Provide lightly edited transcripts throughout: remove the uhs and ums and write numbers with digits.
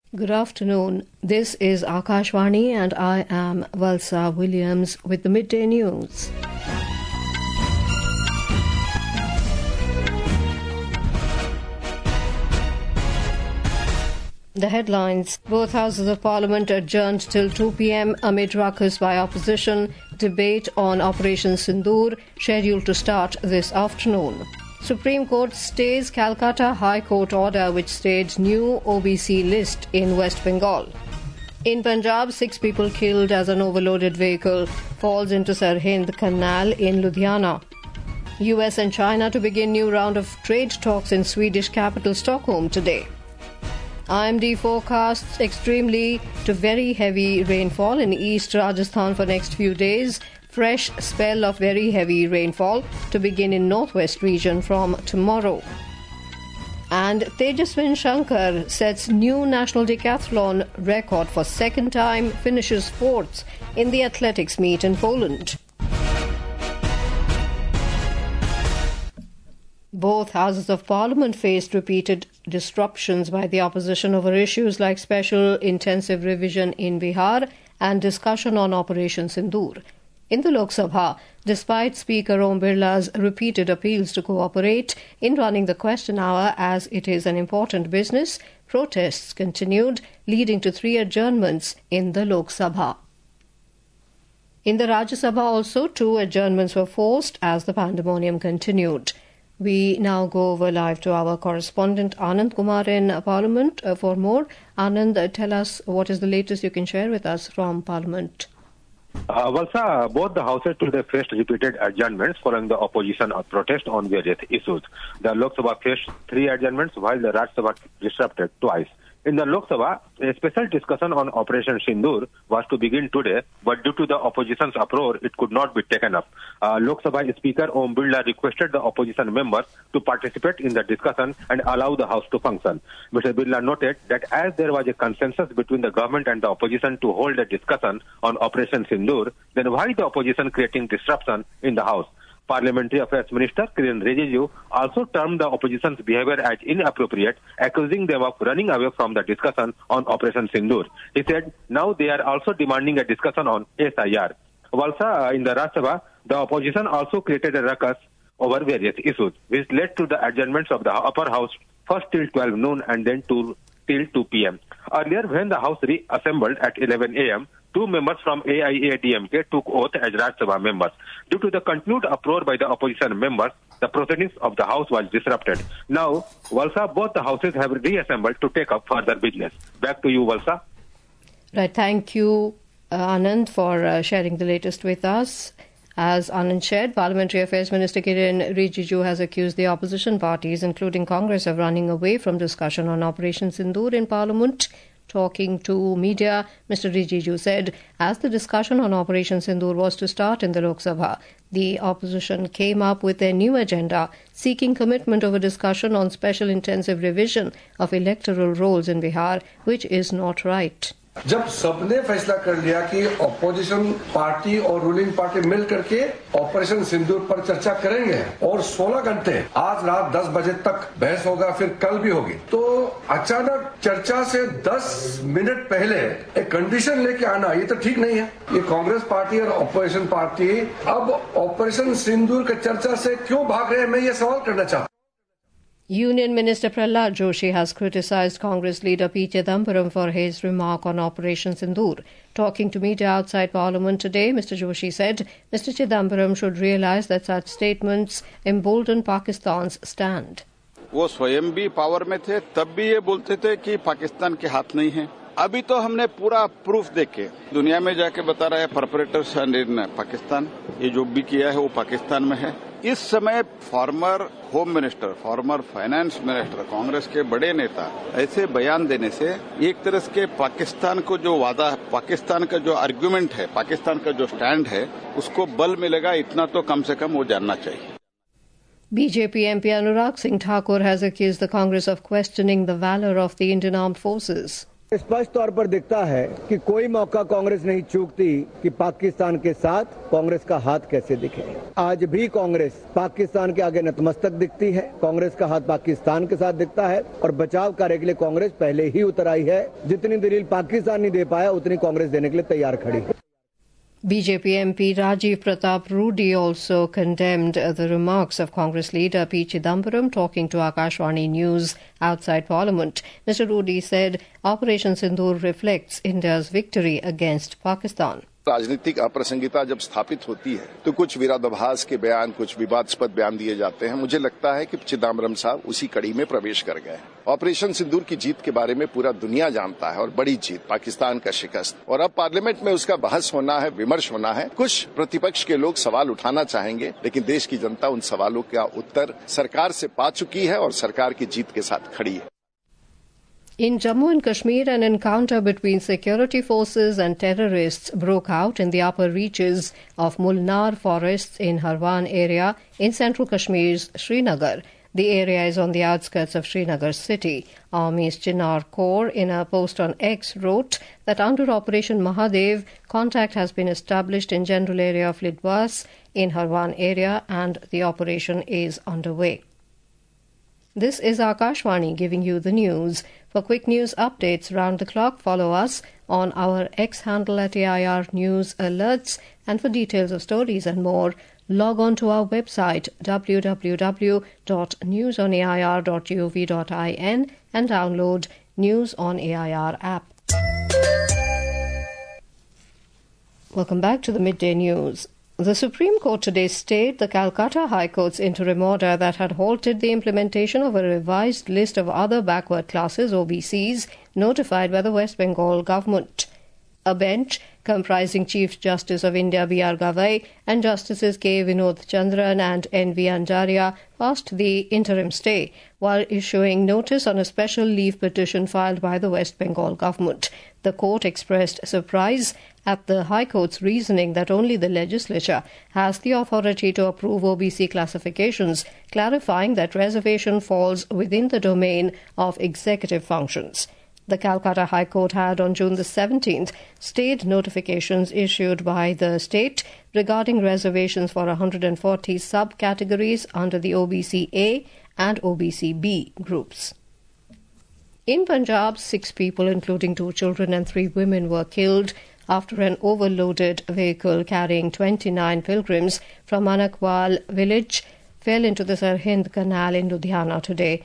Good afternoon. This is Akashvani and I am Valsa Williams with the Midday News. The headlines. Both houses of parliament adjourned till 2 p.m. amid ruckus by opposition. Debate on Operation Sindoor scheduled to start this afternoon. Supreme Court stays Calcutta High Court order which stayed new OBC list in West Bengal. In Punjab, 6 people killed as an overloaded vehicle falls into Sirhind Canal in Ludhiana. US and China to begin new round of trade talks in Swedish capital Stockholm today. IMD forecasts extremely to very heavy rainfall in East Rajasthan for next few days. Fresh spell of very heavy rainfall to begin in northwest region from tomorrow. And Tejaswin Shankar sets new national decathlon record for second time, finishes 4th in the athletics meet in Poland. Both houses of parliament faced repeated disruptions by the opposition over issues like special intensive revision in Bihar and discussion on Operation Sindoor. In the Lok Sabha, despite Speaker Om Birla's repeated appeals to cooperate in running the question hour as it is an important business, protests continued, leading to 3 adjournments in the Lok Sabha. In the Rajya Sabha also, 2 adjournments were forced as the pandemonium continued. We now go over live to our correspondent Anand Kumar in Parliament for more. Anand, tell us what is the latest you can share with us from Parliament. Valsa, both the houses today faced repeated adjournments following the opposition protest on various issues. The Lok Sabha faced 3 adjournments while the Rajya Sabha disrupted twice. In the Lok Sabha, a special discussion on Operation Sindoor was to begin today, but due to the opposition's uproar, it could not be taken up. Lok Sabha Speaker Om Birla requested the opposition members to participate in the discussion and allow the House to function. Mr. Birla noted that as there was a consensus between the government and the opposition to hold a discussion on Operation Sindoor, then why the opposition creating disruption in the House? Parliamentary Affairs Minister Kiren Rijiju also termed the opposition's behavior as inappropriate, accusing them of running away from the discussion on Operation Sindoor. He said now they are also demanding a discussion on SIR. Valsa, in the Rajya Sabha, the opposition also created a ruckus over various issues, which led to the adjournments of the upper house first till 12 noon and then till 2 p.m. Earlier, when the House reassembled at 11 a.m., 2 members from AIADMK took oath as Rajya Sabha members. Due to the continued uproar by the opposition members, the proceedings of the House was disrupted. Now, Valsa, both the houses have reassembled to take up further business. Back to you, Valsa. Right, thank you, Anand, for sharing the latest with us. As Anand shared, Parliamentary Affairs Minister Kiren Rijiju has accused the opposition parties, including Congress, of running away from discussion on Operation Sindoor in Parliament. Talking to media, Mr. Rijiju said, as the discussion on Operation Sindoor was to start in the Lok Sabha, the opposition came up with a new agenda seeking commitment over discussion on special intensive revision of electoral rolls in Bihar, which is not right. जब सबने फैसला कर लिया कि opposition party और ruling party मिल करके operation सिंदूर पर चर्चा करेंगे और 16 घंटे आज रात 10 बजे तक बहस होगा, फिर कल भी होगी, तो अचानक चर्चा से 10 मिनट पहले एक कंडीशन लेके आना, ये तो ठीक नहीं है। ये कांग्रेस पार्टी और ऑपोजिशन पार्टी अब ऑपरेशन सिंदूर की चर्चा से क्यों भाग रहे हैं, मैं ये सवाल करना चाहता हूं। Union Minister Prahlad Joshi has criticised Congress leader P. Chidambaram for his remark on Operation Sindoor. Talking to media outside Parliament today, Mr. Joshi said Mr. Chidambaram should realise that such statements embolden Pakistan's stand. वो स्वयं भी power में थे, तब भी ये बोलते थे कि पाकिस्तान के हाथ नहीं है। अभी तो हमने पूरा प्रूफ देके दुनिया में जाके बता रहा है परपेट्रेटर्स इन पाकिस्तान, ये जो भी किया है वो पाकिस्तान में है। इस समय former home minister, former finance minister, Congress के बड़े नेता ऐसे बयान देने से एक तरह से पाकिस्तान को जो वादा, पाकिस्तान का जो आर्गुमेंट है, पाकिस्तान का जो स्टैंड है, उसको बल मिलेगा, इतना तो कम से कम वो जानना चाहिए। BJP MP Anurag Singh Thakur has accused the Congress of questioning the valour of the Indian Armed Forces. स्पष्ट तौर पर दिखता है कि कोई मौका कांग्रेस नहीं चूकती कि पाकिस्तान के साथ कांग्रेस का हाथ कैसे दिखे। आज भी कांग्रेस पाकिस्तान के आगे नतमस्तक दिखती है, कांग्रेस का हाथ पाकिस्तान के साथ दिखता है और बचाव कार्य के लिए कांग्रेस पहले ही उतर आई है। जितनी दलील पाकिस्तान नहीं दे पाया उतनी कांग्रेस देने के लिए तैयार खड़ी है। BJP MP Rajiv Pratap Rudy also condemned the remarks of Congress leader P. Chidambaram talking to Akashvani News outside Parliament. Mr. Rudy said Operation Sindoor reflects India's victory against Pakistan. राजनीतिक अप्रासंगिकता जब स्थापित होती है तो कुछ विरोधाभास के बयान, कुछ विवादास्पद बयान दिए जाते हैं। मुझे लगता है कि चिदम्बरम साहब उसी कड़ी में प्रवेश कर गए। ऑपरेशन सिंदूर की जीत के बारे में पूरा दुनिया जानता है और बड़ी जीत, पाकिस्तान का शिकस्त, और अब पार्लियामेंट में उसका बहस होना है, विमर्श होना है। कुछ प्रतिपक्ष के लोग सवाल उठाना चाहेंगे, लेकिन देश की जनता उन सवालों का उत्तर सरकार से पा चुकी है और सरकार की जीत के साथ खड़ी है। In Jammu and Kashmir, an encounter between security forces and terrorists broke out in the upper reaches of Mulnar forests in Harwan area in central Kashmir's Srinagar. The area is on the outskirts of Srinagar city. Army's Chinar Corps, in a post on X, wrote that under Operation Mahadev, contact has been established in general area of Lidwas in Harwan area and the operation is underway. This is Akashvani giving you the news. For quick news updates round the clock, follow us on our X handle at AIR News Alerts, and for details of stories and more, log on to our website www.newsonair.gov.in and download News on AIR app. Welcome back to the Midday News. The Supreme Court today stayed the Calcutta High Court's interim order that had halted the implementation of a revised list of other backward classes, OBCs, notified by the West Bengal government. A bench comprising Chief Justice of India B.R. Gavai and Justices K. Vinod Chandran and N.V. Anjaria passed the interim stay while issuing notice on a special leave petition filed by the West Bengal government. The court expressed surprise at the High Court's reasoning that only the legislature has the authority to approve OBC classifications, clarifying that reservation falls within the domain of executive functions. The Calcutta High Court had on June the 17th stayed notifications issued by the state regarding reservations for 140 subcategories under the OBC A and OBC B groups. In Punjab, 6 people, including 2 children and 3 women, were killed after an overloaded vehicle carrying 29 pilgrims from Manakwal village fell into the Sarhind Canal in Ludhiana today.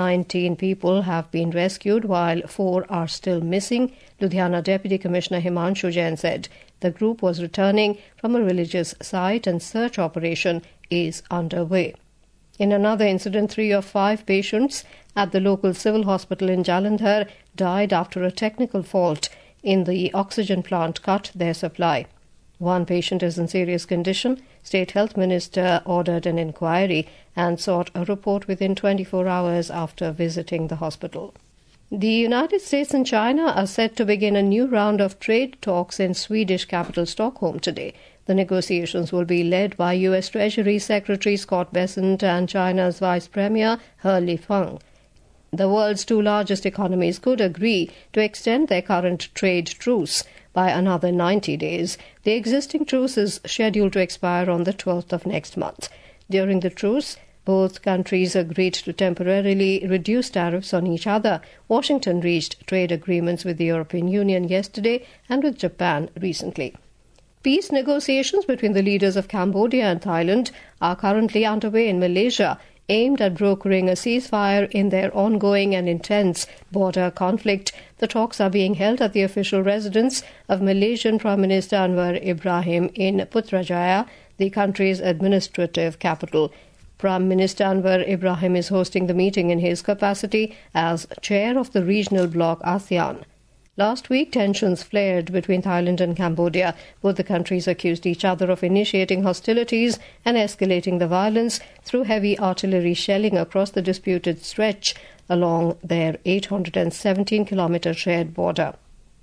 19 people have been rescued while 4 are still missing, Ludhiana Deputy Commissioner Himanshu Jain said. The group was returning from a religious site and search operation is underway. In another incident, 3 of 5 patients at the local civil hospital in Jalandhar died after a technical fault in the oxygen plant cut their supply. 1 patient is in serious condition. State Health Minister ordered an inquiry and sought a report within 24 hours after visiting the hospital. The United States and China are set to begin a new round of trade talks in Swedish capital Stockholm today. The negotiations will be led by U.S. Treasury Secretary Scott Bessent and China's Vice Premier He Lifeng. The world's 2 largest economies could agree to extend their current trade truce by another 90 days. The existing truce is scheduled to expire on the 12th of next month. During the truce, both countries agreed to temporarily reduce tariffs on each other. Washington reached trade agreements with the European Union yesterday and with Japan recently. Peace negotiations between the leaders of Cambodia and Thailand are currently underway in Malaysia, aimed at brokering a ceasefire in their ongoing and intense border conflict. The talks are being held at the official residence of Malaysian Prime Minister Anwar Ibrahim in Putrajaya, the country's administrative capital. Prime Minister Anwar Ibrahim is hosting the meeting in his capacity as chair of the regional bloc ASEAN. Last week, tensions flared between Thailand and Cambodia. Both the countries accused each other of initiating hostilities and escalating the violence through heavy artillery shelling across the disputed stretch along their 817-kilometre shared border.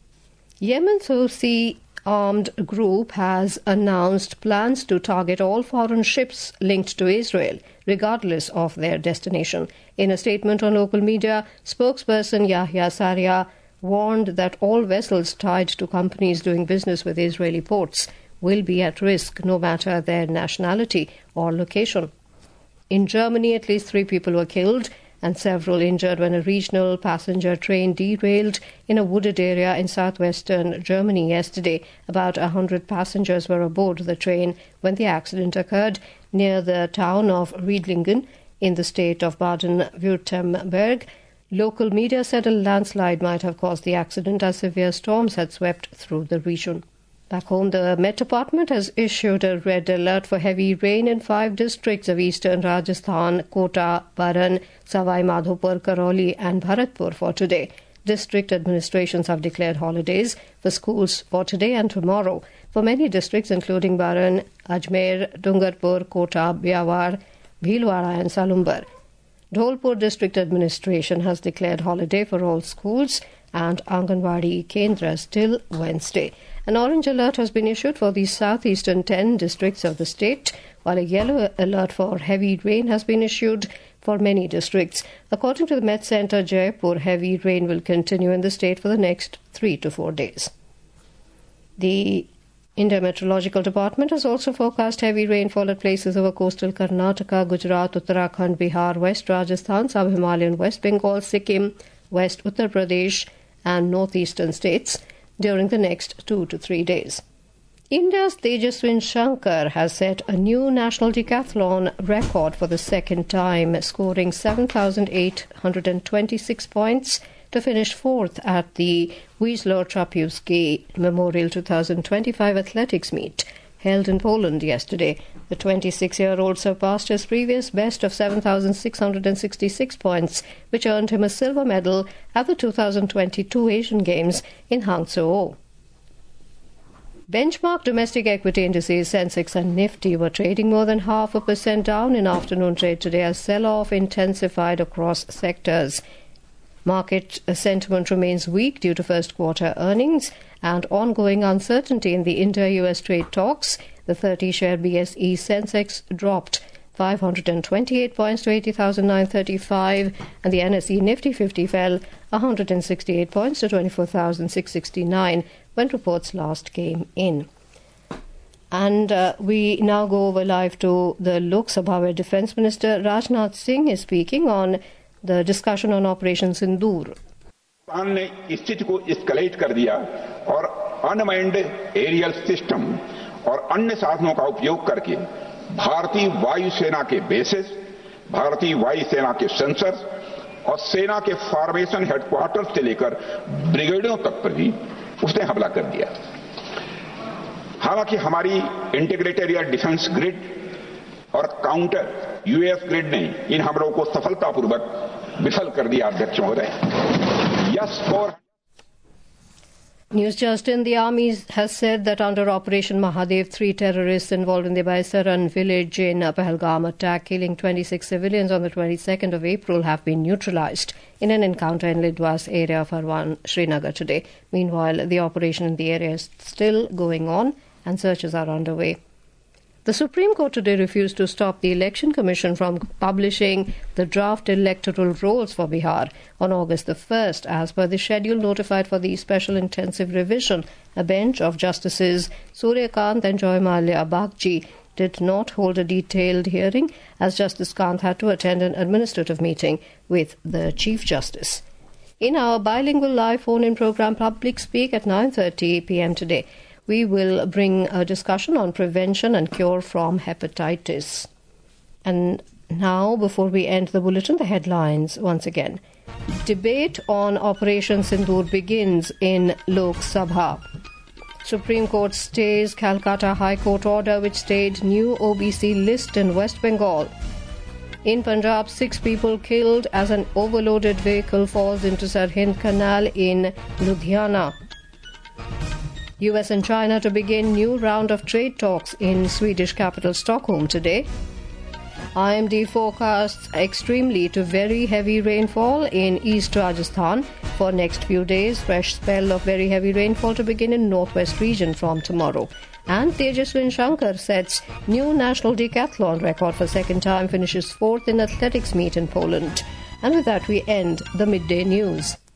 Yemen's Houthi armed group has announced plans to target all foreign ships linked to Israel, regardless of their destination. In a statement on local media, spokesperson Yahya Saria warned that all vessels tied to companies doing business with Israeli ports will be at risk no matter their nationality or location. In Germany, at least 3 people were killed and several injured when a regional passenger train derailed in a wooded area in southwestern Germany yesterday. About 100 passengers were aboard the train when the accident occurred near the town of Riedlingen in the state of Baden-Württemberg. Local media said a landslide might have caused the accident as severe storms had swept through the region. Back home, the Met Department has issued a red alert for heavy rain in 5 districts of eastern Rajasthan: Kota, Baran, Savai Madhopur, Karoli and Bharatpur for today. District administrations have declared holidays for schools for today and tomorrow for many districts including Baran, Ajmer, Dungarpur, Kota, Byawar, Bhilwara and Salumbar. Dholpur District Administration has declared holiday for all schools and Anganwadi Kendras till Wednesday. An orange alert has been issued for the southeastern 10 districts of the state, while a yellow alert for heavy rain has been issued for many districts. According to the Met Centre, Jaipur, heavy rain will continue in the state for the next 3 to 4 days. The India Meteorological Department has also forecast heavy rainfall at places over coastal Karnataka, Gujarat, Uttarakhand, Bihar, West Rajasthan, Sub-Himalayan West Bengal, Sikkim, West Uttar Pradesh and northeastern states during the next 2 to 3 days. India's Tejaswin Shankar has set a new national decathlon record for the second time, scoring 7,826 points to finish 4th at the Wiesław Trapiewski Memorial 2025 athletics meet held in Poland yesterday. The 26-year-old surpassed his previous best of 7,666 points, which earned him a silver medal at the 2022 Asian Games in Hangzhou. Benchmark domestic equity indices Sensex and Nifty were trading more than 0.5% down in afternoon trade today as sell-off intensified across sectors. Market sentiment remains weak due to first quarter earnings and ongoing uncertainty in the India-US trade talks. The 30-share BSE Sensex dropped 528 points to 80,935 and the NSE Nifty 50 fell 168 points to 24,669 when reports last came in. And we now go over live to the Lok Sabha where Defence Minister Rajnath Singh is speaking on the discussion on Operation Sindoor. Pakistan ने स्थिति को escalate कर दिया और unmanned aerial system और अन्य साधनों का उपयोग करके भारतीय वायुसेना के बेसेस, भारतीय वायुसेना के सेंसर्स और सेना के फॉर्मेशन हेडक्वार्टर से लेकर ब्रिगेडों तक पर भी उसने हमला कर दिया। हालांकि हमारी इंटीग्रेटेड एयर डिफेंस ग्रिड और काउंटर यूएस ग्रिड ने इन हमलों को सफलतापूर्वक विफल कर दिया। अध्यक्ष महोदय, yes for News Just In, the army has said that under Operation Mahadev, 3 terrorists involved in the Baisaran village in Pahalgam attack, killing 26 civilians on the 22nd of April, have been neutralized in an encounter in Lidwas area of Harwan, Srinagar today. Meanwhile, the operation in the area is still going on and searches are underway. The Supreme Court today refused to stop the Election Commission from publishing the draft electoral rolls for Bihar on August the 1st, as per the schedule notified for the special intensive revision. A bench of Justices Suryakant and Joy Malia Bagchi did not hold a detailed hearing, as Justice Kant had to attend an administrative meeting with the Chief Justice. In our bilingual live phone-in program Public Speak at 9:30 p.m. today, we will bring a discussion on prevention and cure from hepatitis. And now, before we end the bulletin, the headlines once again. Debate on Operation Sindoor begins in Lok Sabha. Supreme Court stays Calcutta High Court order which stayed new OBC list in West Bengal. In Punjab, 6 people killed as an overloaded vehicle falls into Sarhind Canal in Ludhiana. US and China to begin new round of trade talks in Swedish capital Stockholm today. IMD forecasts extremely to very heavy rainfall in East Rajasthan for next few days. Fresh spell of very heavy rainfall to begin in northwest region from tomorrow. And Tejaswin Shankar sets new national decathlon record for second time, finishes 4th in athletics meet in Poland. And with that we end the midday news.